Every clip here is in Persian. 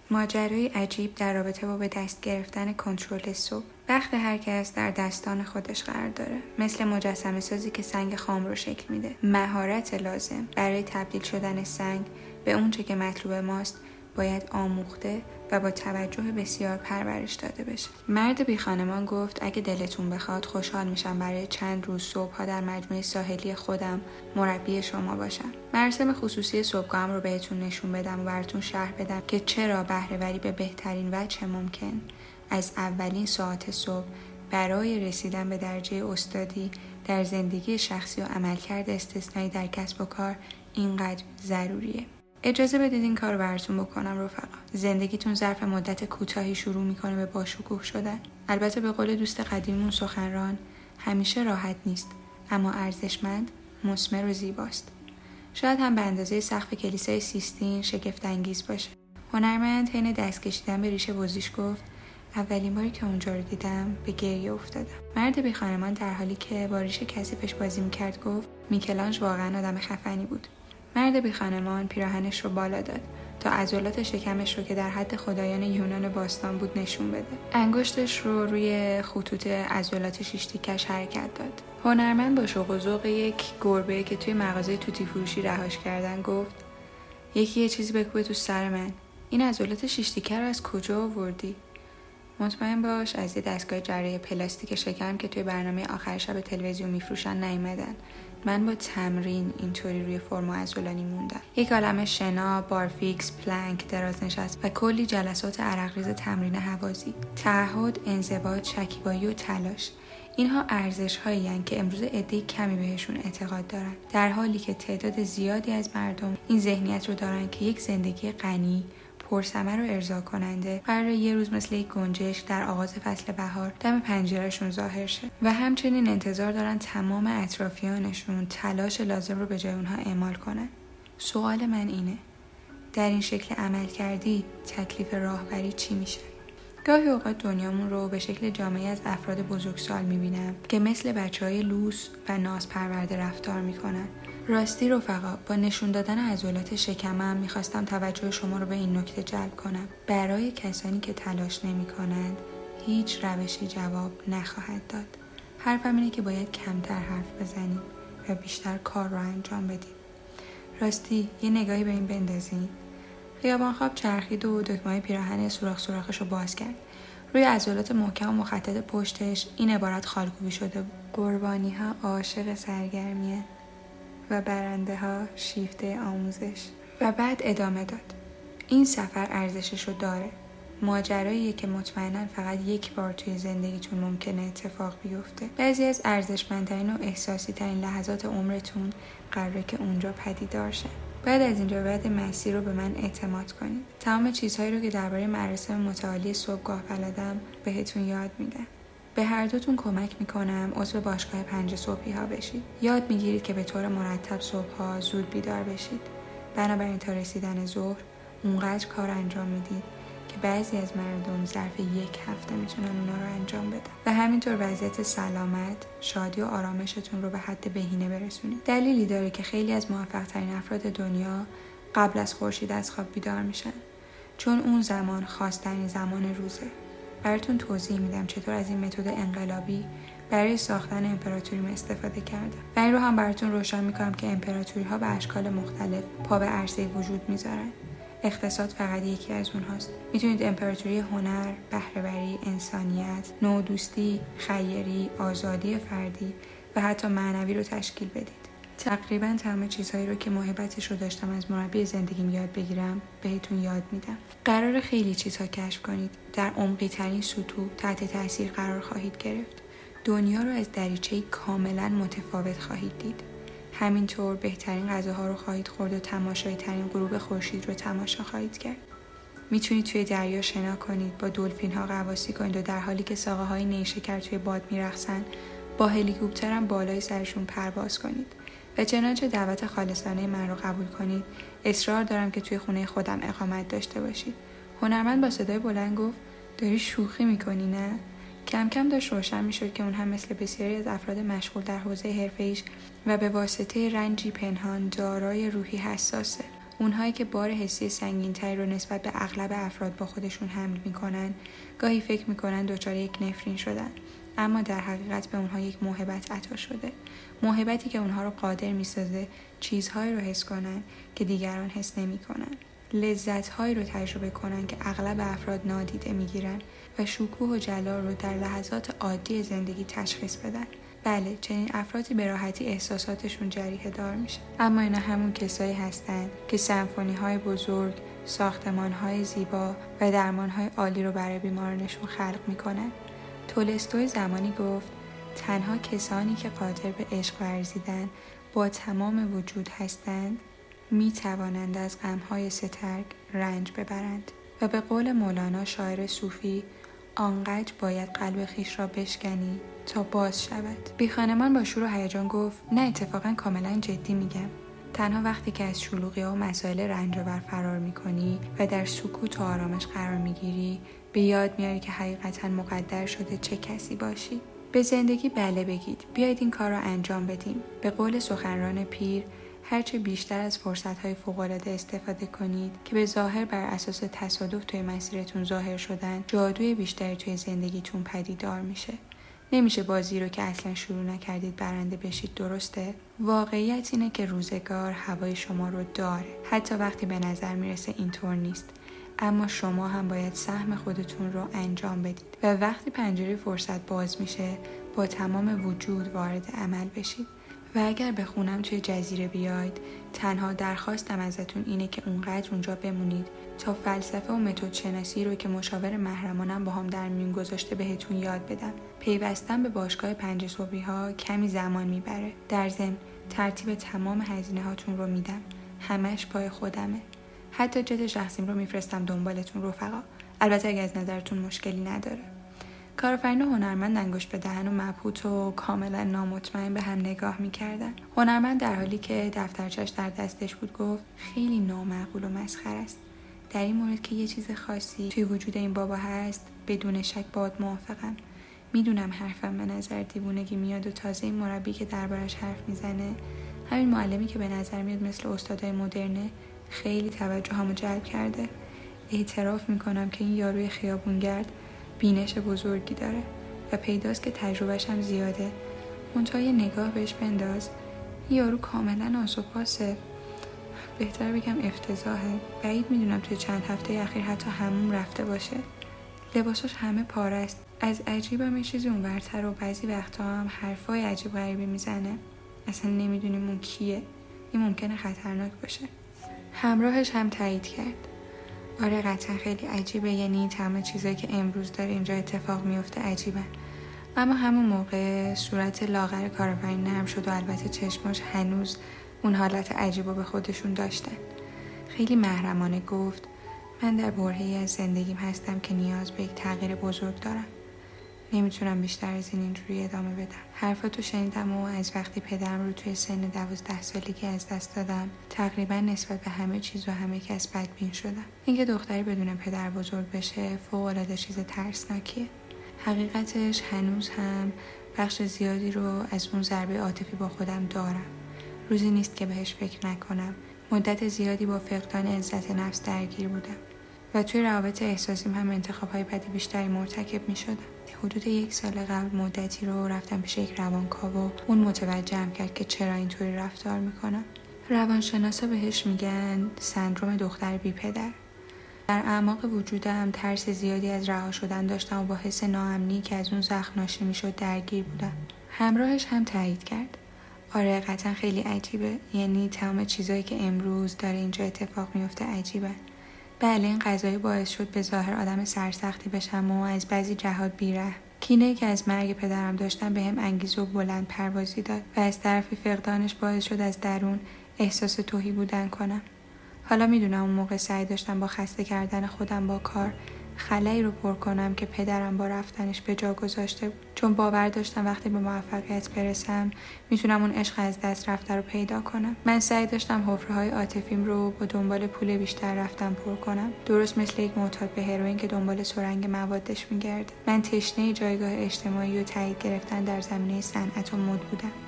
ماجرای عجیب در رابطه با به دست گرفتن کنترل صبح. بخت هر کس در دستان خودش قرار داره. مثل مجسمه سازی که سنگ خام رو شکل میده. مهارت لازم برای تبدیل شدن سنگ به اونچه که مطلوب ماست باید آموخته و با توجه بسیار پرورش داده بشه. مرد بی خانمان گفت اگه دلتون بخواد خوشحال میشم برای چند روز صبح‌ها در مجموعه ساحلی خودم مربی شما باشم. مراسم خصوصی صبحگاهم رو بهتون نشون بدم و براتون شرح بدم که چرا بهره‌وری به بهترین وجه ممکن از اولین ساعت صبح برای رسیدن به درجه استادی در زندگی شخصی و عملکرد استثنایی در کسب و کار اینقدر ضروریه. اجازه بدید این کار رو براتون بکنم رفقا. زندگیتون ظرف مدت کوتاهی شروع میکنه به باشکوه شدن. البته به قول دوست قدیممون سخنران، همیشه راحت نیست، اما ارزشمند، مثمر و زیباست. شاید هم به اندازه سقف کلیسای سیستین شگفت انگیز باشه. هنرمند حین دست کشیدن به ریش بزیش گفت اولین باری که اونجا رو دیدم به گریه افتادم. مرد بی خانمان در حالی که با ریش کثیفش بازی میکرد گفت میکلانژ واقعا آدم خفنی بود. مرد بی خانمان پیراهنش رو بالا داد تا عضلات شکمش رو که در حد خدایان یونان باستان بود نشون بده. انگشتش رو روی خطوط عضلات شیشتیکش حرکت داد. هنرمند با شوق و ذوق یک گربه که توی مغازه توتی فروشی رهاش کردن گفت یکی یه چیزی بکوبه تو سر من. این عضلات شیشتیکه رو از کجا آوردی؟ مطمئن باش از یه دستگاه جراحی پلاستیک شکم که توی برنامه آخر شب تلویزیون میفروشن نیومدن. من با تمرین اینطوری روی فرم عضلانی موندم. یک عالمه شنا، بارفیکس، پلنک، دراز نشست و کلی جلسات عرقریز تمرین هوازی. تعهد، انضباط، شکیبایی و تلاش. اینها ارزش‌هایی هستند که امروز عده کمی بهشون اعتقاد دارن، در حالی که تعداد زیادی از مردم این ذهنیت رو دارن که یک زندگی غنی، پرثمر و ارضا کننده قراره یه روز مثل یک گنجشک در آغاز فصل بهار دم پنجرهشون ظاهر شه و همچنین انتظار دارن تمام اطرافیانشون تلاش لازم رو به جای اونها اعمال کنن. سوال من اینه، در این شکل عمل کردی تکلیف راهبری چی میشه؟ گاهی اوقات دنیامون رو به شکل جامعه از افراد بزرگسال میبینم که مثل بچهای لوس و ناز پرورده رفتار میکنن. راستی رفقا، با نشون دادن عضلات شکمم میخواستم توجه شما رو به این نکته جلب کنم. برای کسانی که تلاش نمی کنند هیچ روشی جواب نخواهد داد. حرفم اینه که باید کمتر حرف بزنیم و بیشتر کار رو انجام بدیم. راستی یه نگاهی به این بندازین. خیابان خواب چرخید و دکمه‌های پیراهن سوراخش رو باز کرد. روی عضلات محکم و مخطط پشتش این عبارت خالکوبی شده بود: قربانی ها عاشق سرگرمیه و برنده ها شیفته آموزش. و بعد ادامه داد: این سفر ارزشش رو داره. ماجراییه که مطمئناً فقط یک بار توی زندگیتون ممکنه اتفاق بیفته. بعضی از ارزشمندترین و احساسی ترین لحظات عمرتون قراره که اونجا پدیدار شن. بعد از اینجا بعد مسیر رو به من اعتماد کنید. تمام چیزهایی رو که درباره مراسم متعالی صبحگاه بلدم بهتون یاد میدم. به هر دوتون کمک میکنم عضو باشگاه 5 صبحی ها بشید. یاد میگیرید که به طور مرتب صبحها زود بیدار بشید. بنابراین تا رسیدن ظهر اونقدر کار انجام میدید که بعضی از مردم ظرف یک هفته میتونن اونا رو انجام بدن و همینطور وضعیت سلامت، شادی و آرامشتون رو به حد بهینه برسونید. دلیلی داره که خیلی از موفق ترین افراد دنیا قبل از خورشید از خواب بیدار میشن، چون اون زمان خاص‌ترین زمان روزه. براتون توضیح میدم چطور از این متد انقلابی برای ساختن امپراتوری استفاده کردم و این رو هم براتون روشن میکنم که امپراتوری ها به اشکال مختلف پا به عرصه وجود میذارن. اقتصاد فقط یکی از اونهاست. میتونید امپراتوری هنر، بهره‌وری، انسانیت، نودوستی، خیری، آزادی فردی و حتی معنوی رو تشکیل بدید. تقریبا تمام چیزهایی رو که موهبتش رو داشتم از مربی زندگیم یاد بگیرم بهتون یاد میدم. قرار خیلی چیزها کشف کنید. در عمقی ترین سطوح تحت تاثیر قرار خواهید گرفت. دنیا رو از دریچه‌ای کاملا متفاوت خواهید دید. همینطور بهترین غذاها رو خواهید خورد و تماشای ترین غروب خورشید رو تماشا خواهید کرد. میتونید توی دریا شنا کنید، با دلفین ها غواصی کنید و در حالی که ساقه های نیشکر توی باد میرقصن با هلیکوپتر هم بالای سرشون پرواز کنید. و چنانچه دعوت خالصانه من رو قبول کنید، اصرار دارم که توی خونه خودم اقامت داشته باشید. هنرمند با صدای بلند گفت: داری شوخی میکنی نه؟ کم کم داشت روشن میشد که اون هم مثل بسیاری از افراد مشغول در حوزه حرفه‌ایش و به واسطه رنجی پنهان دارای روحی حساسه. اونهایی که بار حسی سنگین‌تری رو نسبت به اغلب افراد با خودشون حمل میکنن، گاهی فکر میکنن دچار یک نفرین شدن، اما در حقیقت به اونها یک موهبت عطا شده. موهبتی که اونها رو قادر میسازه چیزهایی رو حس کنن که دیگران حس نمیکنن. لذت‌هایی رو تجربه کنن که اغلب افراد نادیده میگیرن و شکوه و جلال رو در لحظات عادی زندگی تشخیص بدن. بله، چنین افرادی به راحتی احساساتشون جریحه دار میشه. اما اینا همون کسایی هستن که سمفونی‌های بزرگ، ساختمان‌های زیبا و درمان‌های عالی رو برای بیمارانشون خلق میکنن. تولستوی زمانی گفت تنها کسانی که قادر به عشق ورزیدن با تمام وجود هستند می توانند از غم‌های سترگ رنج ببرند. و به قول مولانا شاعر صوفی، آنقدر باید قلب خیش را بشکنی تا باز شود. بی خانمان با شور و هیجان گفت نه، اتفاقا کاملا جدی میگم. تنها وقتی که از شلوغی‌ها و مسائل رنج‌آور فرار می‌کنی و در سکوت و آرامش قرار می‌گیری، به یاد میاری که حقیقتاً مقدر شده چه کسی باشی. به زندگی بله بگید، بیایید این کار را انجام بدیم. به قول سخنران پیر، هرچه بیشتر از فرصت‌های فوق‌العاده استفاده کنید که به ظاهر بر اساس تصادف توی مسیرتون ظاهر شدن، جادوی بیشتری توی زندگیتون پدیدار میشه. نمیشه بازی رو که اصلا شروع نکردید برنده بشید، درسته؟ واقعیت اینه که روزگار هوای شما رو داره، حتی وقتی به نظر میرسه اینطور نیست. اما شما هم باید سهم خودتون رو انجام بدید و وقتی پنجره فرصت باز میشه با تمام وجود وارد عمل بشید. و اگر به خونم توی جزیره بیاید، تنها درخواستم ازتون اینه که اونقدر اونجا بمونید تا فلسفه و متد شناسی رو که مشاور محرمانم با هم در میون گذاشته بهتون یاد بدم. پیوستن به باشگاه 5 صبحی ها کمی زمان میبره. در ضمن ترتیب تمام هزینه هاتون رو میدم. همش پای خودمه. حتی جت شخصیم رو میفرستم دنبالتون رفقا. البته اگه از نظرتون مشکلی نداره. کارآفرین و هنرمند انگشت به دهن و مبهوت و کاملا نامطمئن به هم نگاه میکردن. هنرمند در حالی که دفترچش در دستش بود گفت خیلی نامعقول و مسخره است. در این مورد که یه چیز خاصی توی وجود این بابا هست، بدون شک باهات موافقم. میدونم حرفم به نظر دیوونگی میاد و تازه این مربی که دربارش حرف میزنه، همین معلمی که به نظر میاد مثل استادای مدرنه، خیلی توجهمو جلب کرده. اعتراف میکنم که این یاروی خیابونگرد بینش بزرگی داره و پیداست که تجربهش هم زیاده. منتها یه نگاه بهش بنداز، یارو کاملا آسوپاسه. بهتر بگم افتضاحه. بعید میدونم توی چند هفته اخیر حتی حموم رفته باشه. لباساش همه پاره است. از عجیبم یه چیزی اونورتر و بعضی وقتا هم حرفای عجیب غریبی میزنه. اصلا نمیدونیم اون کیه. این ممکنه خطرناک باشه. همراهش هم تایید کرد. آره قطعا خیلی عجیبه، یعنی تمام چیزایی که امروز داره اینجا اتفاق میفته عجیبه. اما همون موقع صورت لاغر کارآفرین نرم شد و البته چشماش هنوز اون حالت عجیبو به خودشون داشتن. خیلی محرمانه گفت من در برهه‌ای از زندگیم هستم که نیاز به یک تغییر بزرگ دارم. نمیتونم بیشتر از این اینجوری ادامه بدم. حرفاتو شنیدم و از وقتی پدرم رو توی سن 12 سالگی از دست دادم تقریبا نسبت به همه چیز و همه کس بدبین شدم. اینکه دختری بدون پدر بزرگ بشه فوق‌العاده چیز ترسناکیه. حقیقتش هنوز هم بخش زیادی رو از اون ضربه عاطفی با خودم دارم. روزی نیست که بهش فکر نکنم. مدت زیادی با فقدان عزت نفس درگیر بودم و توی روابط احساسیم هم انتخاب‌های بدی بیشتری مرتکب می‌شدم. حدود 1 سال قبل مدتی رو رفتم پیش یک روانکاو و اون متوجهم کرد که چرا اینطوری رفتار میکنم. روانشناسا بهش میگن سندروم دختر بی پدر. در اعماق وجودم ترس زیادی از رها شدن داشتم و با حس ناامنی که از اون زخم ناشی میشد درگیر بودم. همراهش هم تایید کرد. آره قطعا خیلی عجیبه، یعنی تمام چیزایی که امروز داره اینجا اتفاق میفته عجیبه. بله این قضایی باعث شد به ظاهر آدم سرسختی بشم و از بعضی جهات بیره. کینه‌ای که از مرگ پدرم داشتم به هم انگیزه و بلند پروازی داد و از طرفی فقدانش باعث شد از درون احساس تهی بودن کنم. حالا میدونم اون موقع سعی داشتم با خسته کردن خودم با کار خلایی رو پر کنم که پدرم با رفتنش به جا گذاشته بود. چون باور داشتم وقتی به موفقیت برسم میتونم اون عشق از دست رفته رو پیدا کنم. من سعی داشتم حفره‌های عاطفیم رو با دنبال پول بیشتر رفتن پر کنم، درست مثل یک معتاد به هروئین که دنبال سرنگ موادش میگرده. من تشنه جایگاه اجتماعی و تایید گرفتن در زمینه صنعت و مد بودم.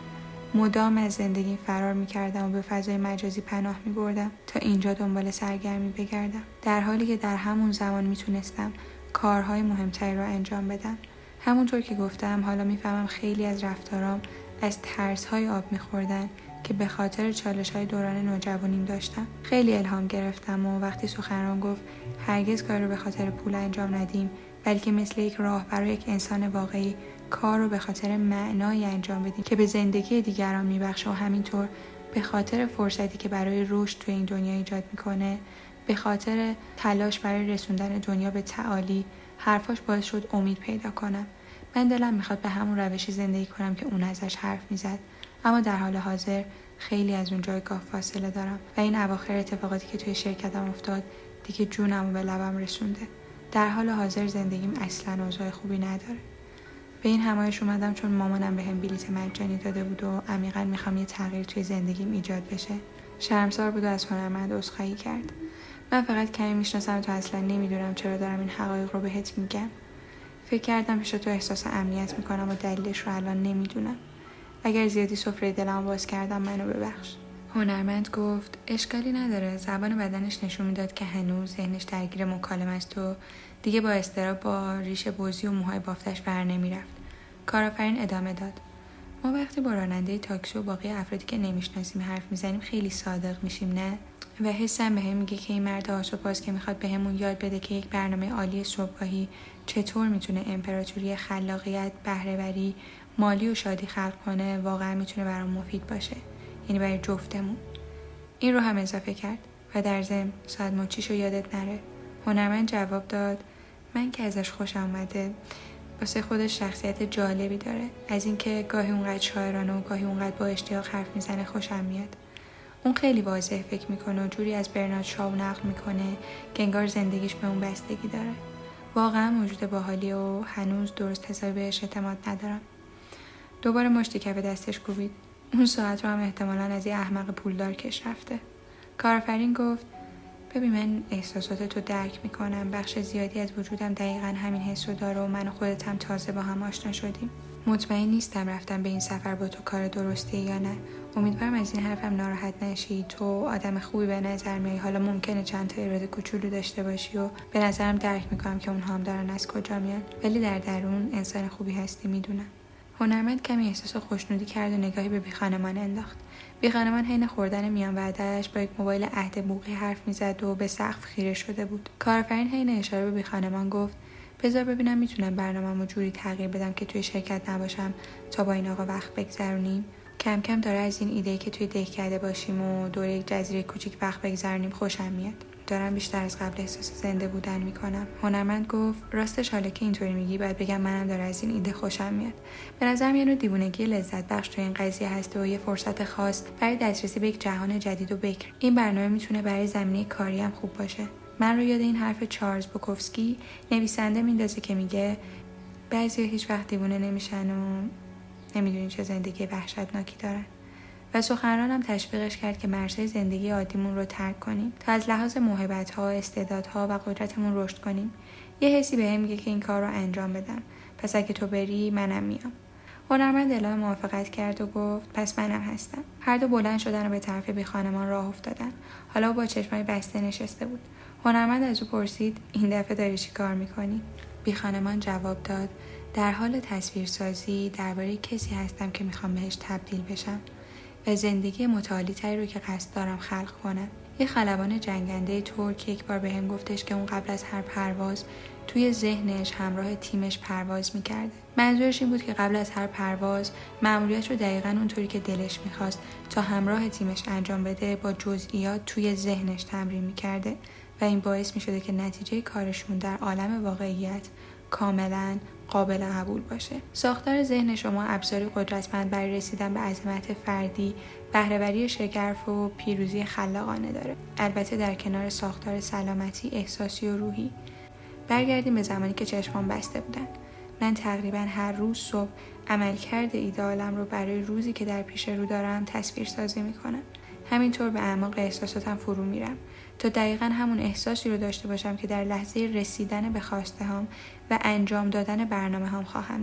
مدام از زندگی فرار می‌کردم و به فضای مجازی پناه می‌بردم تا اینجا دنبال سرگرمی بگردم، در حالی که در همون زمان میتونستم کارهای مهمتری رو انجام بدم. همونطور که گفتم حالا میفهمم خیلی از رفتارام از ترس‌های آب می‌خوردن که به خاطر چالش‌های دوران نوجوانیم داشتم. خیلی الهام گرفتم و وقتی سخنران گفت هرگز کار رو به خاطر پول انجام ندیم، بلکه مثل یک راهبر و یک انسان واقعی کار رو به خاطر معنایی انجام بدیم که به زندگی دیگران میبخشه و همینطور به خاطر فرصتی که برای رشد توی این دنیا ایجاد میکنه، به خاطر تلاش برای رسوندن دنیا به تعالی، حرفاش باعث شد امید پیدا کنم. من دلم میخواد به همون روشی زندگی کنم که اون ازش حرف میزد، اما در حال حاضر خیلی از اون جایگاه فاصله دارم و این اواخر اتفاقاتی که توی شرکتم افتاد دیگه جونمو به لبم رسونده. در حال حاضر زندگیم اصلا اوضاع خوبی نداره. به این همایش اومدم چون مامانم بهم بلیط مجانی داده بود و عمیقا میخوام یه تغییر توی زندگیم ایجاد بشه. شرمسار بود و از هنرمند عذرخواهی کرد. من فقط کمی میشناسم تو اصلا نمیدونم چرا دارم این حقایق رو بهت میگم. فکر کردم پیش تو احساس امنیت میکنم و دلیلش رو الان نمیدونم. اگر زیادی سفره دلم باز کردم منو ببخش. هنرمند گفت اشکالی نداره. زبان بدنش نشون میداد که هنوز ذهنش درگیر مکالمه است و دیگه با اضطراب با ریش بزی و موهای بافتش بر نمیرفت. کارآفرین ادامه داد. ما وقتی با راننده تاکسی و باقی افرادی که نمیشناسیم حرف میزنیم خیلی صادق میشیم، نه؟ و حسم بهم میگه که این مرد آسوپاس که میخواد بهمون یاد بده که یک برنامه عالی صبحگاهی چطور میتونه امپراتوری خلاقیت، بهره‌وری، مالی و شادی خلق کنه، واقعا میتونه برام مفید باشه، یعنی برای جفتمون. این رو هم اضافه کرد و در ضمن ساعت مچیشو یادت نره. هنرمند جواب داد من که ازش خوشم اومده، واسه خودش شخصیت جالبی داره. از اینکه گاهی اونقدر شاعرانه و گاهی اونقدر با اشتیاق حرف میزنه خوشم میاد. اون خیلی واضح فکر میکنه و جوری از برنارد شاو نقل میکنه که انگار زندگیش به اون بستگی داره. واقعا موجود باحالی و هنوز درست حسابی بهش اعتماد ندارم. دوباره مشتی کف دستش کوبید. اون ساعت رو هم احتمالاً از یه احمق پولدار کش رفته. کارآفرین گفت ببین من احساساتتو درک میکنم. بخش زیادی از وجودم دقیقاً همین حسو داره و من و خودت هم تازه با هم آشنا شدیم. مطمئن نیستم رفتم به این سفر با تو کار درستیه یا نه. امیدوارم از این حرفم ناراحت نشی. تو آدم خوبی به نظر میای. حالا ممکنه چند تا ایراد کوچولو داشته باشی و به نظرم درک میکنم که اونها هم دارن از کجا میان، ولی در درون انسان خوبی هستی، میدونم. هنرمند کمی احساس خوشنودی کرد و نگاهی به بیخانمان انداخت. بیخانمان حین خوردن میان وعده‌اش با یک موبایل عهد بوقی حرف میزد و به سقف خیره شده بود. کارآفرین حین اشاره به بیخانمان گفت بذار ببینم میتونم برنامه‌مو جوری تغییر بدم که توی شرکت نباشم تا با این آقا وقت بگذرونیم. کم کم داره از این ایده که توی دهکده باشیم و دور یک جزیره کوچیک وقت بگذرونیم خوشم میاد. دارم بیشتر از قبل احساس زنده بودن میکنم. هنرمند گفت راستش حالا که اینطوری میگی باید بگم منم داره از این ایده خوشم میاد. به نظرم یه نوع دیوونگی لذت بخش توی این قضیه هست و یه فرصت خاص برای دسترسی به یک جهان جدید و بکر. این برنامه میتونه برای زمینه کاری هم خوب باشه. من رو یاد این حرف چارلز بوکوفسکی نویسنده میندازه که میگه بعضیا هیچ وقت دیوونه نمیشن و نمیدونین چه زندگی وحشتناکی دارن. و سخنرانم تشویقش کرد که مرزهای زندگی عادیمون رو ترک کنیم تا از لحاظ موهبت‌ها، استعدادها و قدرتمون رشد کنیم. یه حسی بهم میگه که این کار رو انجام بدم. پس اگه تو بری منم میام. هنرمند اعلام موافقت کرد و گفت پس منم هستم. هر دو بلند شدن و به طرف بیخانمان راه افتادن. حالا با چشمای بسته نشسته بود. هنرمند از او پرسید این دفعه داری چی کار میکنی؟ بیخانمان جواب داد در حال تصویرسازی درباره کسی هستم که میخوام بهش تبدیل بشم و زندگی متعالی تری رو که قصد دارم خلق کنم. یه خلبان جنگنده ترک یک بار بهم گفتش که اون قبل از هر پرواز توی ذهنش همراه تیمش پرواز میکرده. منظورش این بود که قبل از هر پرواز مأموریت رو دقیقاً اونطوری که دلش میخواست تا همراه تیمش انجام بده با جزئیات توی ذهنش تمرین میکرده و این باعث میشده که نتیجه کارشون در عالم واقعیت کاملاً قابل قبول باشه. ساختار ذهن شما ابزاری قدرتمند برای رسیدن به عظمت فردی، بهره‌وری شگرف و پیروزی خلاقانه داره. البته در کنار ساختار سلامتی احساسی و روحی. برگردیم به زمانی که چشمام بسته بودن. من تقریباً هر روز صبح عملکرد ایدئالم رو برای روزی که در پیش رو دارم تصویرسازی میکنم. همینطور به اعماق احساساتم فرو میرم تا دقیقاً همون احساسی رو داشته باشم که در لحظه رسیدن به خواسته هام و انجام دادن برنامه هام خواهم داشت.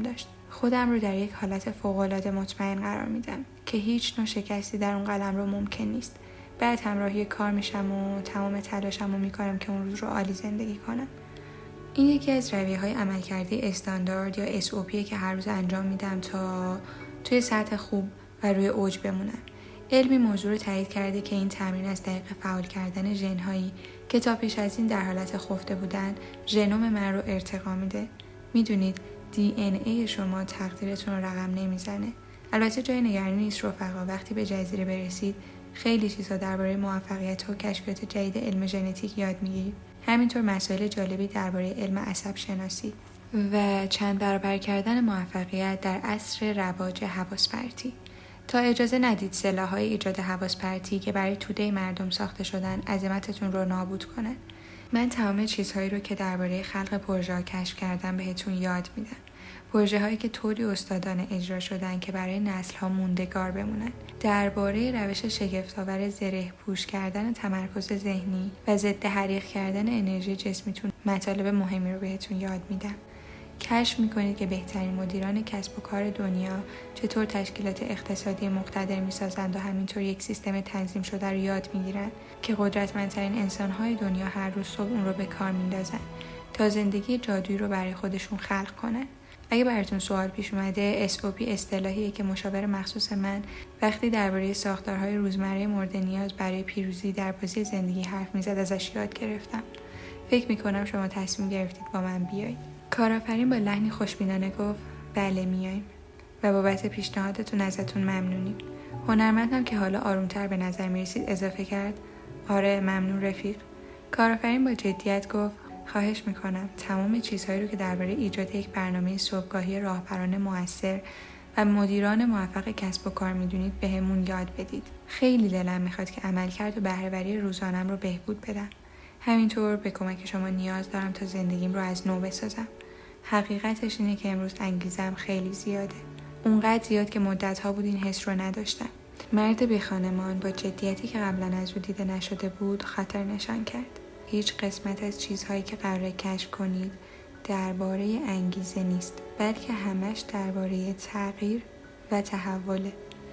خودم رو در یک حالت فوق‌العاده مطمئن قرار میدم که هیچ نوع شکستی در اون قلم رو ممکن نیست. بعد همراهی کار میشم و تمام تلاشم رو میکنم که اون روز رو عالی زندگی کنم. این یکی از رویه‌های عملکردی استاندارد یا SOP که هر روز انجام میدم تا توی سطح خوب و روی اوج بمونم. علمی موضوع رو تایید کرده که این تمرین از طریق فعال کردن ژن‌هایی که تا پیش از این در حالت خفته بودن، ژنوم من رو ارتقا میده. میدونید DNA شما تقدیرتون رو رقم نمیزنه. البته جای نگرانی نیست رفقا، وقتی به جزیره برسید خیلی چیزا درباره موفقیت و کشفیات جدید علم ژنتیک یاد میگیرید. همینطور مسائل جالبی درباره علم عصب شناسی و چند برابر کردن موفقیت در عصر رواج حواس پرتی. تا اجازه ندید سلاح‌های ایجاد حواس پرتی که برای توده مردم ساخته شدن عظمتتون رو نابود کنن. من تمام چیزهایی رو که درباره خلق پروژه‌ها کشف کردم بهتون یاد میدم. پروژه‌هایی که طوری استادانه اجرا شدن که برای نسل‌ها موندگار بمونن. درباره روش شگفت‌آور زره پوش کردن تمرکز ذهنی و ضد حریق کردن انرژی جسمیتون مطالب مهمی رو بهتون یاد میدم. کشف میکنید که بهترین مدیران کسب و کار دنیا چطور تشکیلات اقتصادی مقتدر میسازند و همینطور یک سیستم تنظیم شده رو یاد میگیرن که قدرتمندترین انسانهای دنیا هر روز صبح اون رو به کار میندازن تا زندگی جادویی رو برای خودشون خلق کنن. اگه براتون سوال پیش اومده، SOP اصطلاحیه که مشاور مخصوص من وقتی درباره ساختارهای روزمره مورد نیاز برای پیروزی در بازی زندگی حرف میزد ازش یاد گرفتم. فکر میکنم شما تصمیم گرفتید با من بیایید. کارآفرین با لحنی خوشبینانه گفت بله میایم و بابت پیشنهادتون ازتون ممنونیم. هنرمندم که حالا آرومتر به نظر میرسید اضافه کرد آره ممنون رفیق. کارآفرین با جدیت گفت خواهش میکنم تمام چیزهایی رو که درباره ایجاد یک برنامه صبحگاهی راهبران موثر و مدیران موفق کسب و کار میدونید بهمون یاد بدید. خیلی دلم میخواد که عملکرد و بهره‌وری روزانم رو بهبود بدم. همینطور به کمک شما نیاز دارم تا زندگیم رو از نو بسازم. حقیقتش اینه که امروز انگیزم خیلی زیاده. اونقدر زیاد که مدت‌ها بود این حس رو نداشتم. مرد بی خانمان با جدیتی که قبلا از او دیده نشده بود خطر نشان کرد. هیچ قسمت از چیزهایی که قراره کشف کنید درباره انگیزه نیست، بلکه همش درباره تغییر و تحوله.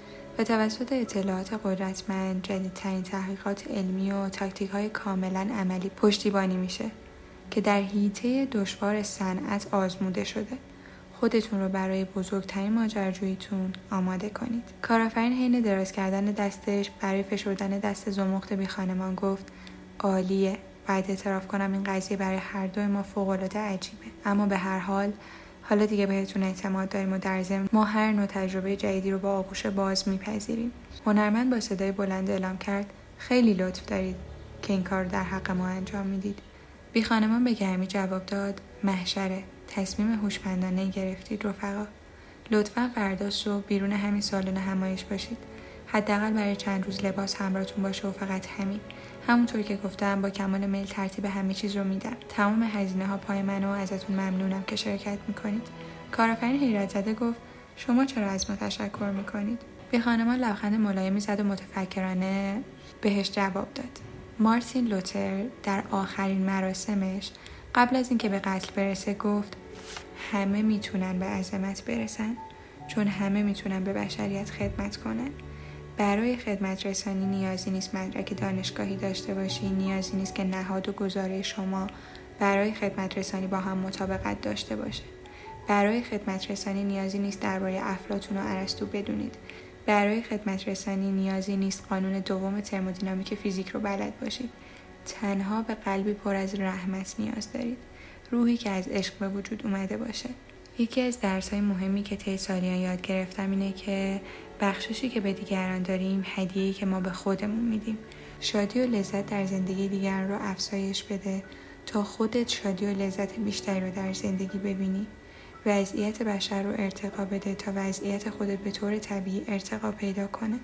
و توسط اطلاعات قدرتمند جدیدترین تحقیقات علمی و تاکتیک‌های کاملاً عملی پشتیبانی میشه که در حیطه دشوار صنعت آزموده شده. خودتون رو برای بزرگترین ماجراجوییتون آماده کنید. کارآفرین حین دراز کردن دستش برای فشردن دست زمخت بی خانمان گفت عالیه. باید اعتراف کنم این قضیه برای هر دوی ما فوق‌العاده عجیبه، اما به هر حال حالا دیگه بهتون اعتماد داریم و در ضمن ما هر نوع تجربه جدیدی رو با آغوش باز میپذیریم. هنرمند با صدای بلند اعلام کرد خیلی لطف دارید که این کار در حق ما انجام میدید. بی خانمان به گرمی جواب داد محشره، تصمیم هوشمندانه گرفتید رفقا. لطفاً فردا صبح بیرون همین سالن همایش باشید. حداقل برای چند روز لباس همراهتون باشه و فقط همین. همونطور که گفتم با کمال میل ترتیب همه چیز رو میدم. تمام هزینه ها پای منه و ازتون ممنونم که شرکت میکنید. کارآفرین حیرت زده گفت شما چرا از ما تشکر میکنید؟ بی خانمان لبخند ملایمی زد و متفکرانه بهش جواب داد. مارتین لوتر در آخرین مراسمش قبل از اینکه به قتل برسه گفت همه میتونن به عظمت برسن چون همه میتونن به بشریت خدمت کنن. برای خدمت رسانی نیازی نیست مدرک دانشگاهی داشته باشی، نیازی نیست که نهاد و گزاره شما برای خدمت رسانی با هم مطابقت داشته باشه. برای خدمت رسانی نیازی نیست درباره افلاطون و ارسطو بدونید. برای خدمت رسانی نیازی نیست قانون دوم ترمودینامیک فیزیک رو بلد باشید. تنها به قلبی پر از رحمت نیاز دارید. روحی که از عشق به وجود اومده باشه. یکی از درس‌های مهمی که طی سالیان یاد گرفتم اینه که بخششی که به دیگران داریم هدیه‌ای که ما به خودمون میدیم. شادی و لذت در زندگی دیگران رو افزایش بده تا خودت شادی و لذت بیشتری رو در زندگی ببینی. وضعیت بشر رو ارتقا بده تا وضعیت خودت به طور طبیعی ارتقا پیدا کنه.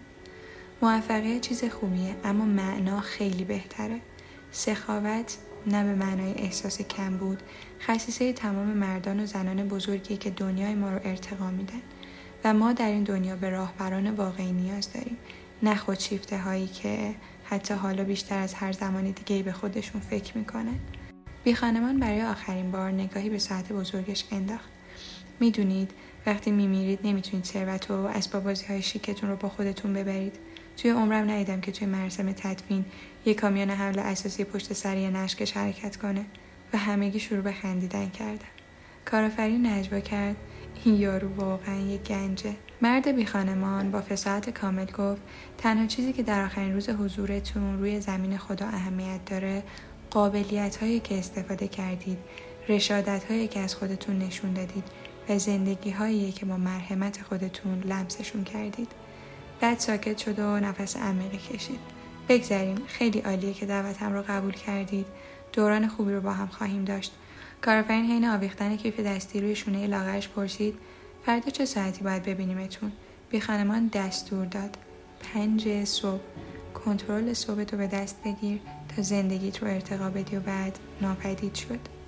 موفقیت چیز خوبیه اما معنا خیلی بهتره. سخاوت نه به معنای احساس کم بود، خصیصه تمام مردان و زنان بزرگی که دنیای ما رو ارتقا میدن و ما در این دنیا به راهبران واقعی نیاز داریم، نه خودشیفته هایی که حتی حالا بیشتر از هر زمان دیگه‌ای به خودشون فکر میکنن. بی خانمان برای آخرین بار نگاهی به ساعت بزرگش انداخت. میدونید وقتی میمیرید نمیتونید ثروت و اسباب بازی‌های شیکتون رو با خودتون ببرید. توی عمرم ندیدم که توی مراسم تدفین یک کامیون حمل اساسی پشت سر یه نشکش حرکت کنه و همگی شروع به خندیدن کردن. کارآفرین نجوا کرد: این یارو واقعا یک گنجه. مرد بی خانمان با فصاحت کامل گفت: تنها چیزی که در آخرین روز حضورتون روی زمین خدا اهمیت داره قابلیت هایی که استفاده کردید، رشادت هایی که از خودتون نشون دادید و زندگی هایی که با مرحمت خودتون لمسشون کردید. بعد ساکت شد و نفس عمیقی کشید. بگذریم، خیلی عالیه که دعوتم رو قبول کردید. دوران خوبی رو با هم خواهیم داشت. کارآفرین حین آویختن کیف دستی روی شونه لاغرش پرسید: فردا چه ساعتی باید ببینیمتون؟ بی خانمان دستور داد: 5 صبح. کنترل صبح تو به دست بگیر تا زندگیت رو ارتقا بدی و بعد ناپدید شد.